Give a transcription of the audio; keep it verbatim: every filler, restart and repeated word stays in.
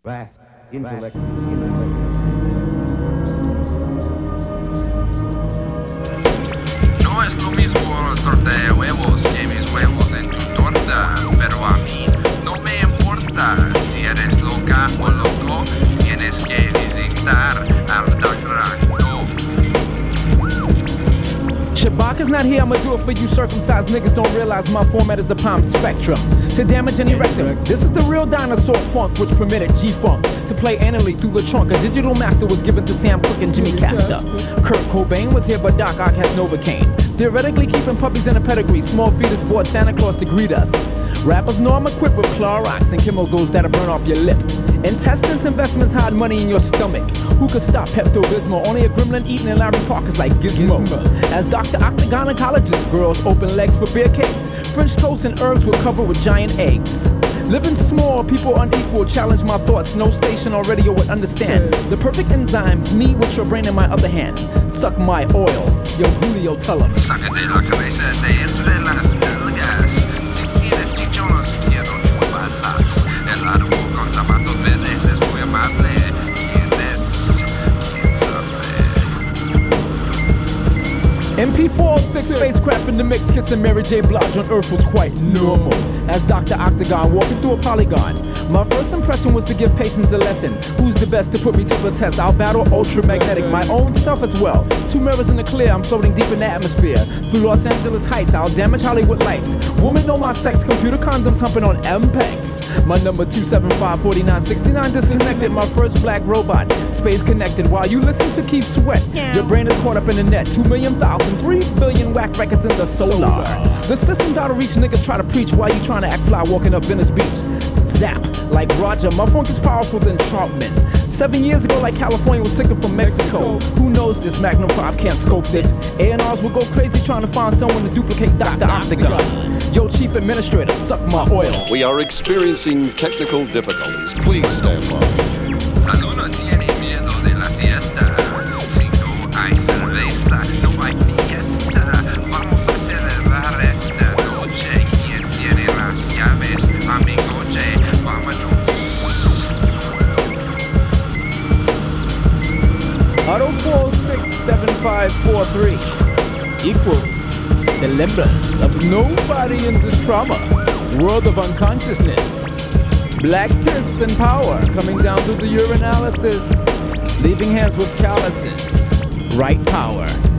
Vast intellect. intellect. No es lo mismo torta de huevos que mis huevos en tu torta, pero a mí no me importa si eres loca o loco, tienes que visitar al doctor. Shabaka's not here, I'ma do it for you circumcised niggas don't realize my format is a palm spectrum. To damage any rectum, this is the real dinosaur funk which permitted G-Funk to play anally through the trunk. A digital master was given to Sam Cooke and Jimmy Castor. Kurt Cobain was here but Doc Ock has Novocaine. Theoretically keeping puppies in a pedigree, small fetus bought Santa Claus to greet us. Rappers know I'm equipped with Clorox and chemicals that'll burn off your lip. Intestines, investments, hide money in your stomach. Who could stop Pepto-Bismol? Only a gremlin eating in Larry Parker's like Gizmo. Gizmo. As Doctor Octagonacologist, girls open legs for beer cakes. French toast and herbs were covered with giant eggs. Living small, people unequal, challenge my thoughts. No station or radio would understand. The perfect enzymes, me with your brain in my other hand. Suck my oil, yo Julio, tell him. Sácate la cabeza de entre las nalgas. Si quieres chichones, quiero chuparlas. El árbol con zapatos verdes es muy amable. ¿Quién es? ¿Quién sabe? M P four oh six spacecraft in the mix, kissing Mary J. Blige on Earth was quite normal. As Doctor Octagon walking through a polygon, my first impression was to give patients a lesson. Who's the best to put me to the test? I'll battle ultramagnetic, my own self as well. Two mirrors in the clear, I'm floating deep in the atmosphere. Through Los Angeles heights, I'll damage Hollywood lights. Woman know my sex, computer condoms humping on M PEGs. My number two seven five four nine six nine disconnected, my first black robot. Space connected while you listen to Keith Sweat. Your brain is caught up in the net. Two million thousand, three billion whack records in the solar. The system's out of reach, niggas try to preach while you trying to act fly walking up Venice Beach. Zap, like Roger, my funk is powerful than Troutman. Seven years ago, like California was taken from Mexico. Who knows this? Magnum five can't scope this. A and Rs will go crazy trying to find someone to duplicate Doctor Octagon. Yo, chief administrator, suck my oil. We are experiencing technical difficulties. Please stand by. Alguno tiene miedo de la siesta. Si no hay cerveza, no hay fiesta. Vamos a celebrar esta noche. ¿Quién tiene las llaves? Amigo J, vámonos. Auto four six seven five four three equals the limits of nobody in this trauma. World of unconsciousness. Black piss and power coming down through the urinalysis, leaving hands with calluses. Right power.